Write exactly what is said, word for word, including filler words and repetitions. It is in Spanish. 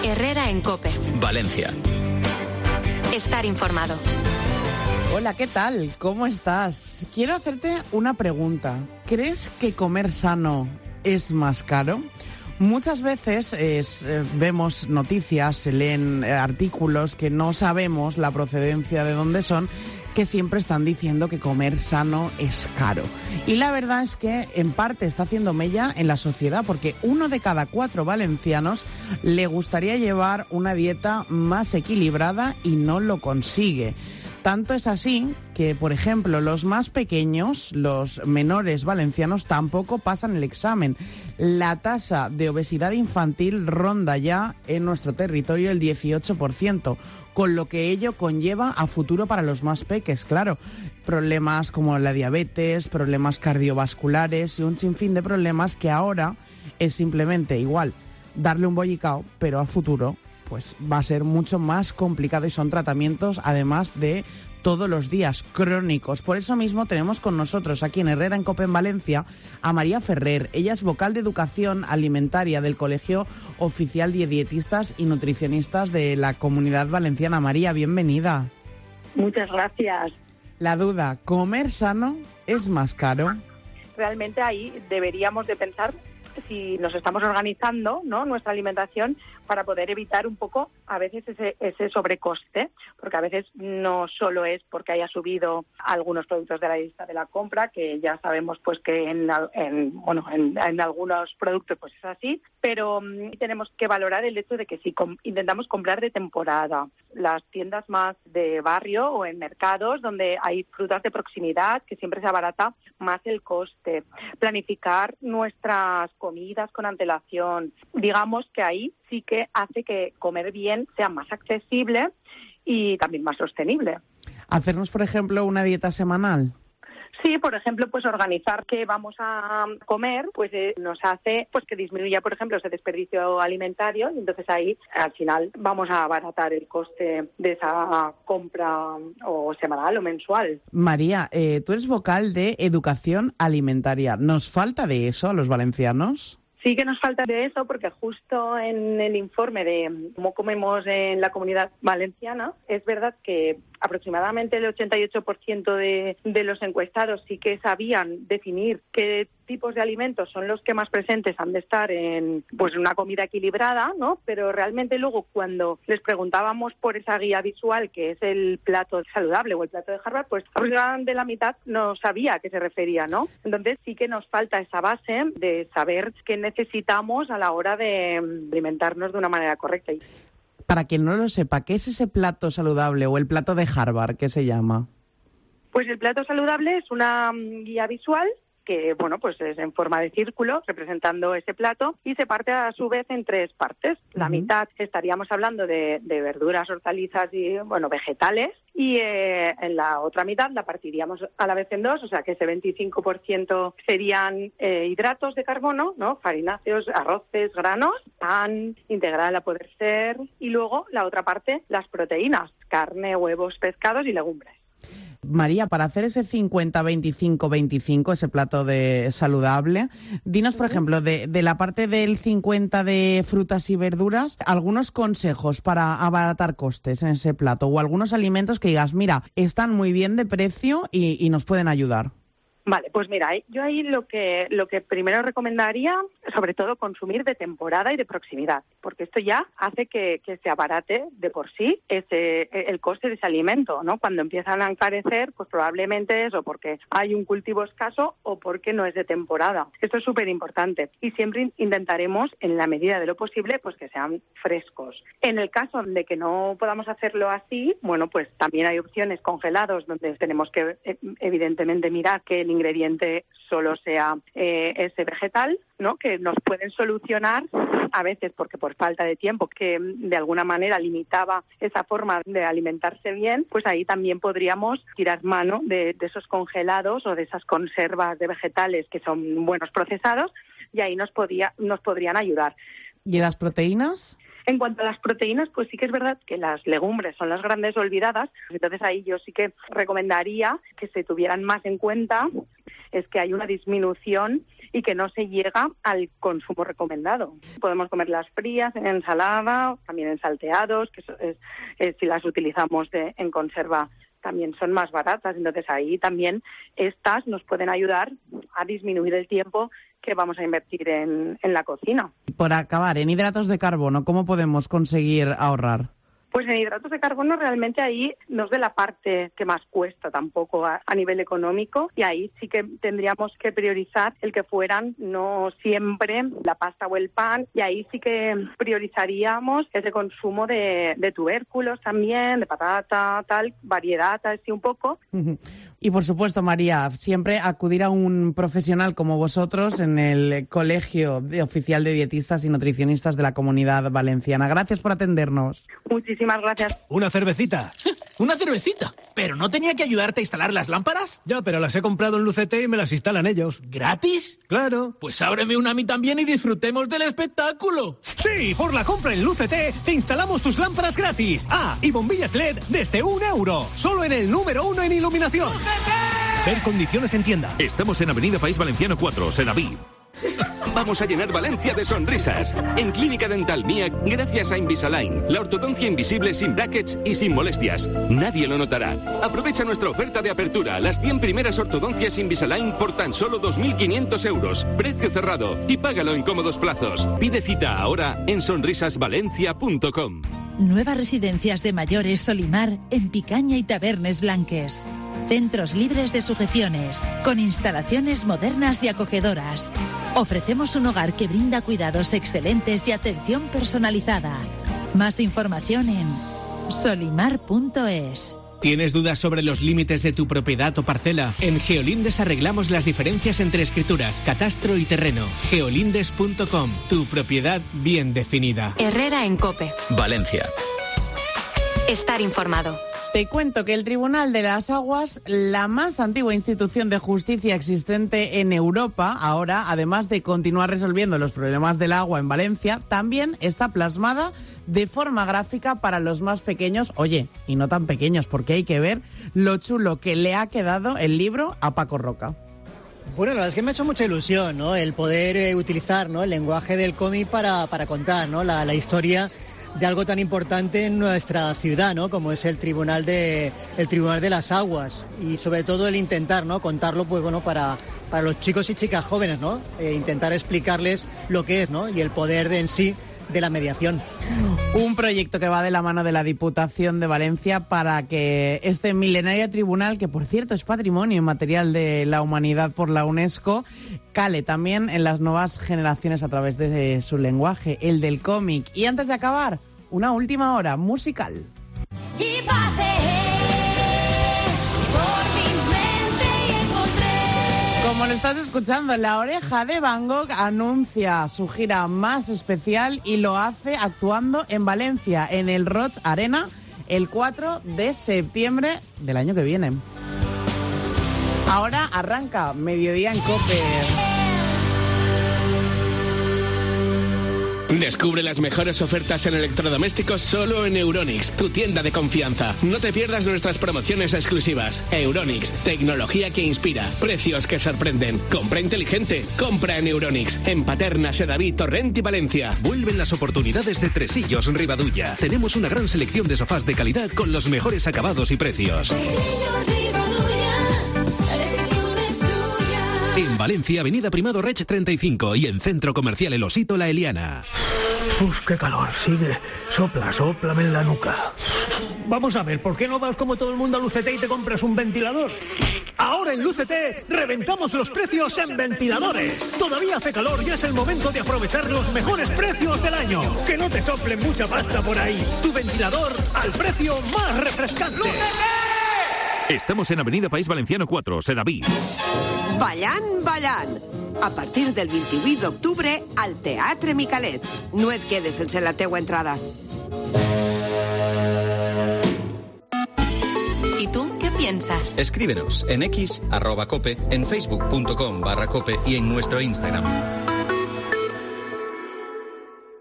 Herrera en COPE. Valencia. Estar informado. Hola, ¿qué tal? ¿Cómo estás? Quiero hacerte una pregunta. ¿Crees que comer sano es más caro? Muchas veces es, eh, vemos noticias, se leen eh, artículos que no sabemos la procedencia de dónde son, que siempre están diciendo que comer sano es caro. Y la verdad es que en parte está haciendo mella en la sociedad, porque uno de cada cuatro valencianos le gustaría llevar una dieta más equilibrada y no lo consigue. Tanto es así que, por ejemplo, los más pequeños, los menores valencianos, tampoco pasan el examen. La tasa de obesidad infantil ronda ya en nuestro territorio el dieciocho por ciento, con lo que ello conlleva a futuro para los más peques, claro. Problemas como la diabetes, problemas cardiovasculares y un sinfín de problemas que ahora es simplemente igual darle un bollicao, pero a futuro pues va a ser mucho más complicado y son tratamientos además de todos los días, crónicos. Por eso mismo tenemos con nosotros aquí en Herrera en COPE en Valencia a María Ferrer. Ella es vocal de Educación Alimentaria del Colegio Oficial de Dietistas y Nutricionistas de la Comunidad Valenciana. María, bienvenida. Muchas gracias. La duda, ¿comer sano es más caro? Realmente ahí deberíamos de pensar si nos estamos organizando, ¿no?, nuestra alimentación para poder evitar un poco a veces ese, ese sobrecoste, porque a veces no solo es porque haya subido algunos productos de la lista de la compra, que ya sabemos pues que en, en bueno en, en algunos productos pues es así, pero um, tenemos que valorar el hecho de que si com- intentamos comprar de temporada, las tiendas más de barrio o en mercados donde hay frutas de proximidad, que siempre se abarata más el coste, planificar nuestras comidas con antelación, digamos que ahí sí que hace que comer bien sea más accesible y también más sostenible. Hacernos, por ejemplo, una dieta semanal. Sí, por ejemplo, pues organizar qué vamos a comer, pues eh, nos hace pues que disminuya, por ejemplo, ese desperdicio alimentario, y entonces ahí al final vamos a abaratar el coste de esa compra o semanal o mensual. María, eh, tú eres vocal de Educación Alimentaria. ¿Nos falta de eso a los valencianos? Sí que nos falta de eso, porque justo en el informe de cómo comemos en la Comunidad Valenciana, es verdad que aproximadamente el ochenta y ocho por ciento de, de los encuestados sí que sabían definir qué tipos de alimentos son los que más presentes han de estar en pues una comida equilibrada, ¿no? Pero realmente luego cuando les preguntábamos por esa guía visual, que es el plato saludable o el plato de Harvard, pues aproximadamente la mitad no sabía a qué se refería, ¿no? Entonces sí que nos falta esa base de saber qué necesitamos a la hora de alimentarnos de una manera correcta. Para quien no lo sepa, ¿qué es ese plato saludable o el plato de Harvard? ¿Qué se llama? Pues el plato saludable es una guía visual que, bueno, pues es en forma de círculo, representando ese plato, y se parte a su vez en tres partes. La uh-huh. mitad estaríamos hablando de, de verduras, hortalizas y, bueno, vegetales, y eh, en la otra mitad la partiríamos a la vez en dos, o sea que ese veinticinco por ciento serían eh, hidratos de carbono, ¿no?, farináceos, arroces, granos, pan integral a poder ser, y luego la otra parte, las proteínas, carne, huevos, pescados y legumbres. María, para hacer ese cincuenta veinticinco veinticinco, ese plato de saludable, dinos, por ejemplo, de, de la parte del cincuenta de frutas y verduras, algunos consejos para abaratar costes en ese plato, o algunos alimentos que digas, mira, están muy bien de precio y, y nos pueden ayudar. Vale, pues mira, yo ahí lo que lo que primero recomendaría, sobre todo, consumir de temporada y de proximidad, porque esto ya hace que, que se abarate de por sí ese el coste de ese alimento, ¿no? Cuando empiezan a encarecer, pues probablemente es o porque hay un cultivo escaso o porque no es de temporada. Esto es súper importante y siempre intentaremos, en la medida de lo posible, pues que sean frescos. En el caso de que no podamos hacerlo así, bueno, pues también hay opciones congelados donde tenemos que evidentemente mirar que el ingrediente solo sea eh, ese vegetal, ¿no?, que nos pueden solucionar a veces porque por falta de tiempo, que de alguna manera limitaba esa forma de alimentarse bien, pues ahí también podríamos tirar mano de, de esos congelados o de esas conservas de vegetales que son buenos procesados, y ahí nos podía, nos podrían ayudar. ¿Y las proteínas? En cuanto a las proteínas, pues sí que es verdad que las legumbres son las grandes olvidadas, entonces ahí yo sí que recomendaría que se tuvieran más en cuenta es que hay una disminución y que no se llega al consumo recomendado. Podemos comerlas frías, en ensalada, también en salteados, que es, es, si las utilizamos de, en conserva también son más baratas. Entonces ahí también estas nos pueden ayudar a disminuir el tiempo que vamos a invertir en, en la cocina. Por acabar, en hidratos de carbono, ¿cómo podemos conseguir ahorrar? Pues en hidratos de carbono realmente ahí no es de la parte que más cuesta tampoco a, a nivel económico, y ahí sí que tendríamos que priorizar el que fueran no siempre la pasta o el pan, y ahí sí que priorizaríamos ese consumo de, de tubérculos también, de patata, tal, variedad así un poco. Y por supuesto, María, siempre acudir a un profesional como vosotros en el Colegio de Oficial de Dietistas y Nutricionistas de la Comunidad Valenciana. Gracias por atendernos. Muchísimas gracias. Una cervecita. ¿Una cervecita? ¿Pero no tenía que ayudarte a instalar las lámparas? Ya, pero las he comprado en Lucete y me las instalan ellos. ¿Gratis? Claro. Pues ábreme una a mí también y disfrutemos del espectáculo. Sí, por la compra en Lucete te instalamos tus lámparas gratis. Ah, y bombillas L E D desde un euro. Solo en el número uno en iluminación. ¡Lucete! Ver condiciones en tienda. Estamos en Avenida País Valenciano cuatro, Sedaví. Vamos a llenar Valencia de sonrisas. En Clínica Dental Mía, gracias a Invisalign, la ortodoncia invisible sin brackets y sin molestias. Nadie lo notará. Aprovecha nuestra oferta de apertura, las cien primeras ortodoncias Invisalign por tan solo dos mil quinientos euros. Precio cerrado y págalo en cómodos plazos. Pide cita ahora en sonrisas valencia punto com. Nuevas residencias de mayores Solimar en Picaña y Tabernes Blanques. Centros libres de sujeciones, con instalaciones modernas y acogedoras. Ofrecemos un hogar que brinda cuidados excelentes y atención personalizada. Más información en solimar punto es. ¿Tienes dudas sobre los límites de tu propiedad o parcela? En Geolindes arreglamos las diferencias entre escrituras, catastro y terreno. geolindes punto com, tu propiedad bien definida. Herrera en COPE. Valencia. Estar informado. Te cuento que el Tribunal de las Aguas, la más antigua institución de justicia existente en Europa, ahora, además de continuar resolviendo los problemas del agua en Valencia, también está plasmada de forma gráfica para los más pequeños, oye, y no tan pequeños, porque hay que ver lo chulo que le ha quedado el libro a Paco Roca. Bueno, la verdad es que me ha hecho mucha ilusión, ¿no?, el poder eh, utilizar, ¿no?, el lenguaje del cómic para, para contar, ¿no?, la, la historia de algo tan importante en nuestra ciudad, ¿no?, como es el Tribunal de el Tribunal de las Aguas, y sobre todo el intentar, ¿no?, contarlo, pues bueno, para, para los chicos y chicas jóvenes, ¿no?, eh, intentar explicarles lo que es, ¿no?, y el poder de en sí de la mediación. Un proyecto que va de la mano de la Diputación de Valencia para que este milenario tribunal, que por cierto es patrimonio inmaterial de la humanidad por la UNESCO, cale también en las nuevas generaciones a través de su lenguaje, el del cómic. Y antes de acabar, una última hora musical. Y pasé por mi mente y encontré. Como lo estás escuchando, La Oreja de Van Gogh anuncia su gira más especial y lo hace actuando en Valencia, en el Roig Arena, el cuatro de septiembre del año que viene. Ahora arranca Mediodía en COPE. Descubre las mejores ofertas en electrodomésticos solo en Euronics, tu tienda de confianza. No te pierdas nuestras promociones exclusivas. Euronics, tecnología que inspira, precios que sorprenden. Compra inteligente, compra en Euronics. En Paterna, Sedaví, Torrent y Valencia. Vuelven las oportunidades de Tresillos Ribadulla. Tenemos una gran selección de sofás de calidad con los mejores acabados y precios. En Valencia, Avenida Primado Reig treinta y cinco y en Centro Comercial El Osito La Eliana. Uf, qué calor, sigue. Sopla, sóplame en la nuca. Vamos a ver, ¿por qué no vas como todo el mundo a Lucete y te compras un ventilador? Ahora en Lucete reventamos los precios en ventiladores. Todavía hace calor y es el momento de aprovechar los mejores precios del año. Que no te sople mucha pasta por ahí. Tu ventilador al precio más refrescante. ¡Lucete! Estamos en Avenida País Valenciano cuatro, Sedaví. Ballant, ballant. A partir del vint-i-vuit d'octubre al Teatre Micalet. No et quedes sense la teua entrada. ¿Y tú qué piensas? Escríbenos en x arroba cope, en facebook punto com barra cope y en nuestro Instagram.